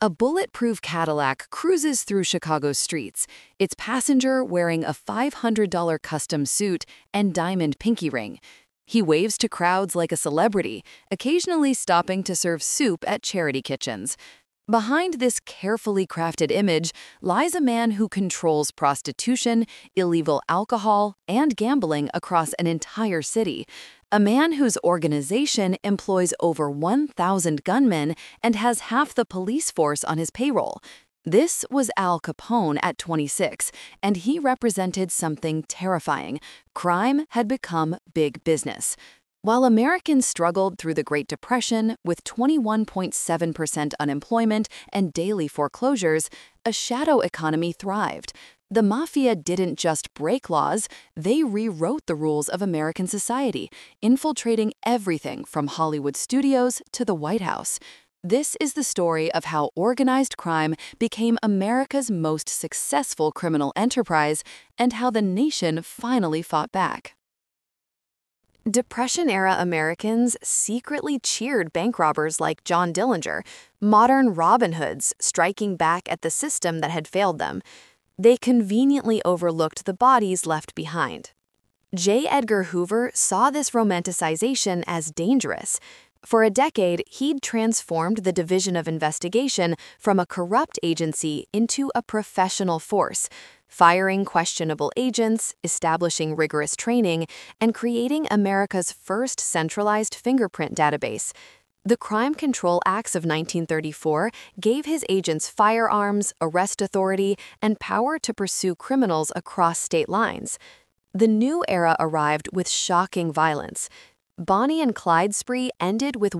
A bulletproof Cadillac cruises through Chicago's streets, its passenger wearing a $500 custom suit and diamond pinky ring. He waves to crowds like a celebrity, occasionally stopping to serve soup at charity kitchens. Behind this carefully crafted image lies a man who controls prostitution, illegal alcohol, and gambling across an entire city. A man whose organization employs over 1,000 gunmen and has half the police force on his payroll. This was Al Capone at 26, and he represented something terrifying. Crime had become big business. While Americans struggled through the Great Depression with 21.7% unemployment and daily foreclosures, a shadow economy thrived. The mafia didn't just break laws, they rewrote the rules of American society, infiltrating everything from Hollywood studios to the White House. This is the story of how organized crime became America's most successful criminal enterprise and how the nation finally fought back. Depression-era Americans secretly cheered bank robbers like John Dillinger, modern Robin Hoods striking back at the system that had failed them. They conveniently overlooked the bodies left behind. J. Edgar Hoover saw this romanticization as dangerous. For a decade, he'd transformed the Division of Investigation from a corrupt agency into a professional force, firing questionable agents, establishing rigorous training, and creating America's first centralized fingerprint database. The Crime Control Acts of 1934 gave his agents firearms, arrest authority, and power to pursue criminals across state lines. The new era arrived with shocking violence. Bonnie and Clyde spree ended with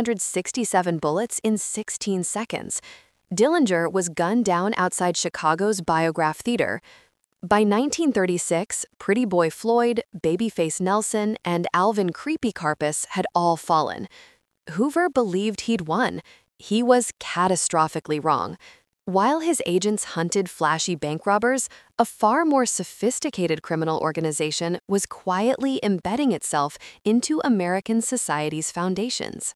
167 bullets in 16 seconds. Dillinger was gunned down outside Chicago's Biograph Theater. By 1936, Pretty Boy Floyd, Babyface Nelson, and Alvin Creepy Karpis had all fallen. Hoover believed he'd won. He was catastrophically wrong. While his agents hunted flashy bank robbers, a far more sophisticated criminal organization was quietly embedding itself into American society's foundations.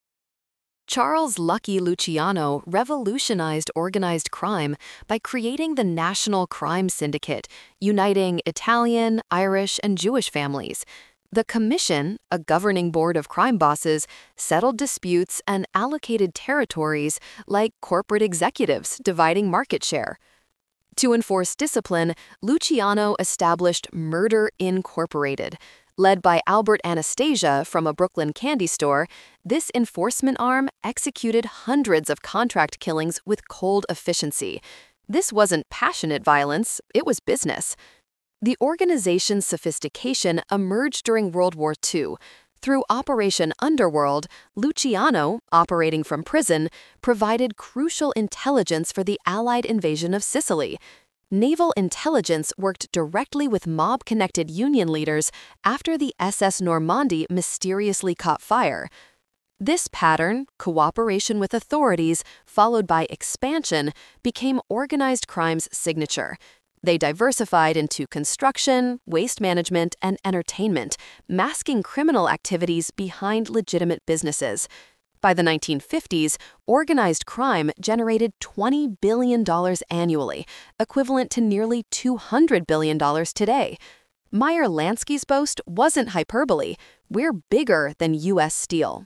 Charles Lucky Luciano revolutionized organized crime by creating the National Crime Syndicate, uniting Italian, Irish, and Jewish families. The Commission, a governing board of crime bosses, settled disputes and allocated territories like corporate executives dividing market share. To enforce discipline, Luciano established Murder Incorporated. Led by Albert Anastasia from a Brooklyn candy store, this enforcement arm executed hundreds of contract killings with cold efficiency. This wasn't passionate violence, it was business. The organization's sophistication emerged during World War II. Through Operation Underworld, Luciano, operating from prison, provided crucial intelligence for the Allied invasion of Sicily. Naval intelligence worked directly with mob-connected Union leaders after the SS Normandy mysteriously caught fire. This pattern, cooperation with authorities followed by expansion, became organized crime's signature. They diversified into construction, waste management, and entertainment, masking criminal activities behind legitimate businesses. By the 1950s, organized crime generated $20 billion annually, equivalent to nearly $200 billion today. Meyer Lansky's boast wasn't hyperbole. We're bigger than U.S. Steel.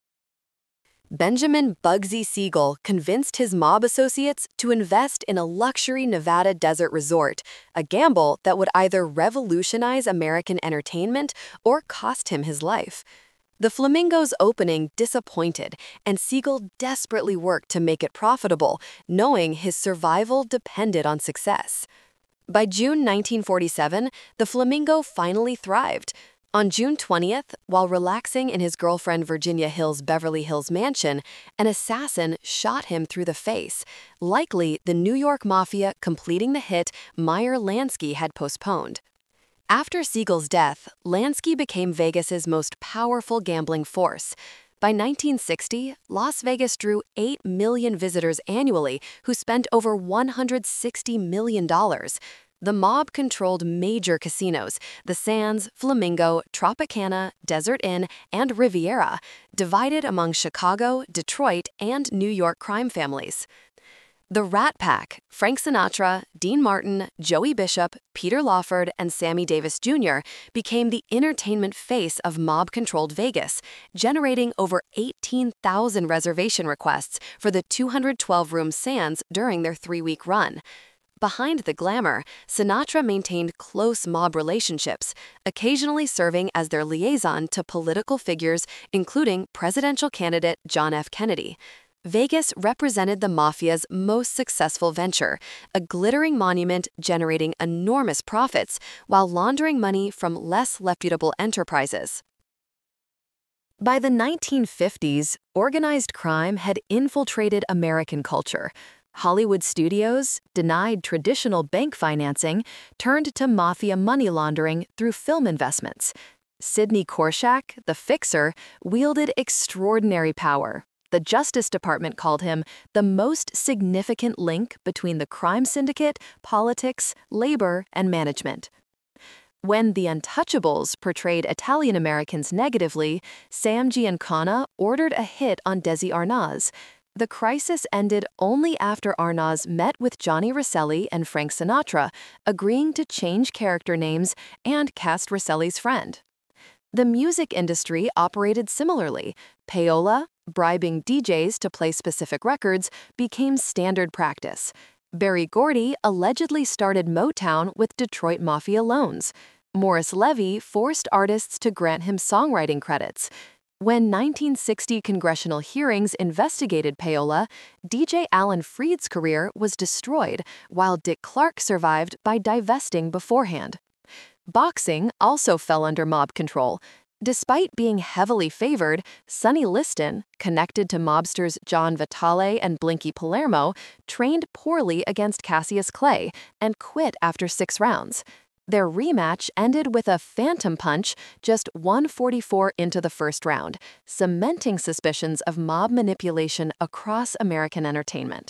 Benjamin Bugsy Siegel convinced his mob associates to invest in a luxury Nevada desert resort, a gamble that would either revolutionize American entertainment or cost him his life. The Flamingo's opening disappointed, and Siegel desperately worked to make it profitable, knowing his survival depended on success. By June 1947, the Flamingo finally thrived. On June 20th, while relaxing in his girlfriend Virginia Hill's Beverly Hills mansion, an assassin shot him through the face, likely the New York Mafia completing the hit Meyer Lansky had postponed. After Siegel's death, Lansky became Vegas's most powerful gambling force. By 1960, Las Vegas drew 8 million visitors annually who spent over $160 million. the mob controlled major casinos, the Sands, Flamingo, Tropicana, Desert Inn, and Riviera, divided among Chicago, Detroit, and New York crime families. The Rat Pack, Frank Sinatra, Dean Martin, Joey Bishop, Peter Lawford, and Sammy Davis Jr., became the entertainment face of mob-controlled Vegas, generating over 18,000 reservation requests for the 212-room Sands during their 3-week run. Behind the glamour, Sinatra maintained close mob relationships, occasionally serving as their liaison to political figures, including presidential candidate John F. Kennedy. Vegas represented the mafia's most successful venture, a glittering monument generating enormous profits while laundering money from less reputable enterprises. By the 1950s, organized crime had infiltrated American culture. Hollywood studios, denied traditional bank financing, turned to mafia money laundering through film investments. Sidney Korshak, the Fixer, wielded extraordinary power. The Justice Department called him the most significant link between the crime syndicate, politics, labor, and management. When The Untouchables portrayed Italian Americans negatively, Sam Giancana ordered a hit on Desi Arnaz. The crisis ended only after Arnaz met with Johnny Rosselli and Frank Sinatra, agreeing to change character names and cast Rosselli's friend. The music industry operated similarly. Payola, bribing DJs to play specific records, became standard practice. Berry Gordy allegedly started Motown with Detroit Mafia loans. Morris Levy forced artists to grant him songwriting credits. When 1960 congressional hearings investigated Payola, DJ Alan Freed's career was destroyed, while Dick Clark survived by divesting beforehand. Boxing also fell under mob control. Despite being heavily favored, Sonny Liston, connected to mobsters John Vitale and Blinky Palermo, trained poorly against Cassius Clay and quit after 6 rounds. Their rematch ended with a phantom punch just 144 into the first round, cementing suspicions of mob manipulation across American entertainment.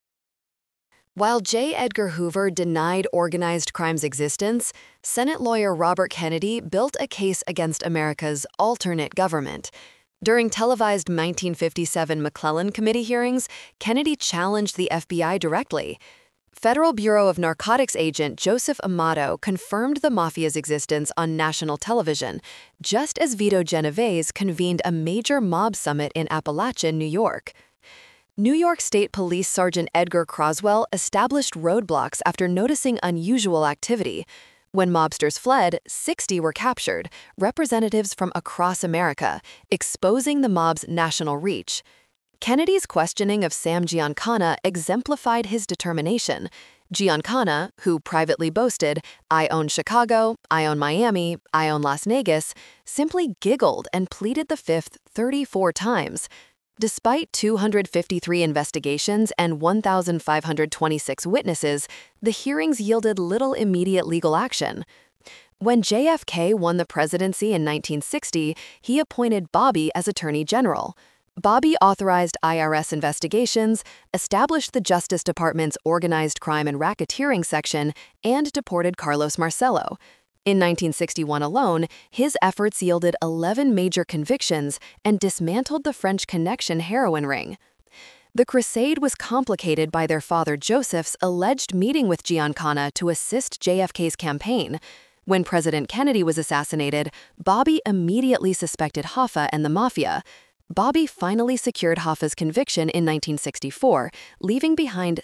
While J. Edgar Hoover denied organized crime's existence, Senate lawyer Robert Kennedy built a case against America's alternate government. During televised 1957 McClellan Committee hearings, Kennedy challenged the FBI directly. Federal Bureau of Narcotics agent Joseph Amato confirmed the mafia's existence on national television, just as Vito Genovese convened a major mob summit in Appalachia, New York. New York State Police Sergeant Edgar Croswell established roadblocks after noticing unusual activity. When mobsters fled, 60 were captured, representatives from across America, exposing the mob's national reach. Kennedy's questioning of Sam Giancana exemplified his determination. Giancana, who privately boasted, "I own Chicago, I own Miami, I own Las Vegas," simply giggled and pleaded the fifth 34 times. Despite 253 investigations and 1,526 witnesses, the hearings yielded little immediate legal action. When JFK won the presidency in 1960, he appointed Bobby as Attorney General. Bobby authorized IRS investigations, established the Justice Department's Organized Crime and Racketeering section, and deported Carlos Marcello. In 1961 alone, his efforts yielded 11 major convictions and dismantled the French Connection heroin ring. The crusade was complicated by their father Joseph's alleged meeting with Giancana to assist JFK's campaign. When President Kennedy was assassinated, Bobby immediately suspected Hoffa and the mafia. Bobby finally secured Hoffa's conviction in 1964, leaving behind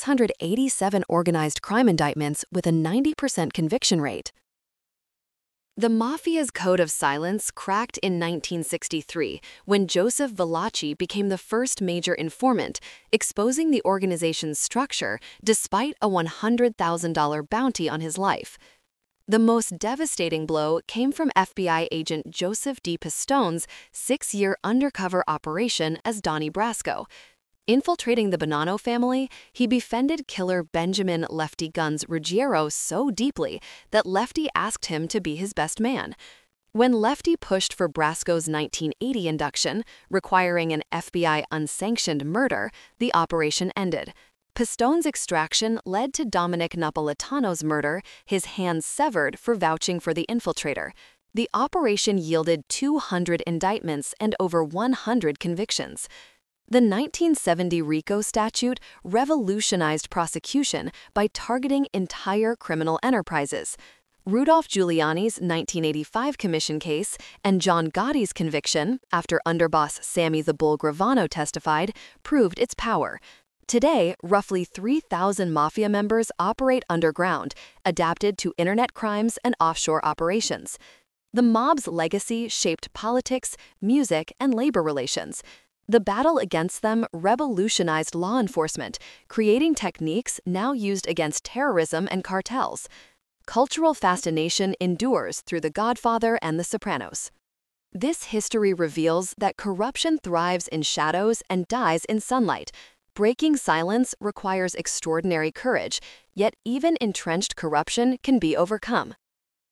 687 organized crime indictments with a 90% conviction rate. The mafia's code of silence cracked in 1963 when Joseph Valachi became the first major informant, exposing the organization's structure despite a $100,000 bounty on his life. The most devastating blow came from FBI agent Joseph D. Pistone's 6-year undercover operation as Donnie Brasco. Infiltrating the Bonanno family, he befriended killer Benjamin Lefty Guns Ruggiero so deeply that Lefty asked him to be his best man. When Lefty pushed for Brasco's 1980 induction, requiring an FBI unsanctioned murder, the operation ended. Pistone's extraction led to Dominic Napolitano's murder, his hands severed for vouching for the infiltrator. The operation yielded 200 indictments and over 100 convictions. The 1970 RICO statute revolutionized prosecution by targeting entire criminal enterprises. Rudolph Giuliani's 1985 commission case and John Gotti's conviction, after underboss Sammy the Bull Gravano testified, proved its power. Today, roughly 3,000 mafia members operate underground, adapted to internet crimes and offshore operations. The mob's legacy shaped politics, music, and labor relations. The battle against them revolutionized law enforcement, creating techniques now used against terrorism and cartels. Cultural fascination endures through The Godfather and The Sopranos. This history reveals that corruption thrives in shadows and dies in sunlight. Breaking silence requires extraordinary courage, yet even entrenched corruption can be overcome.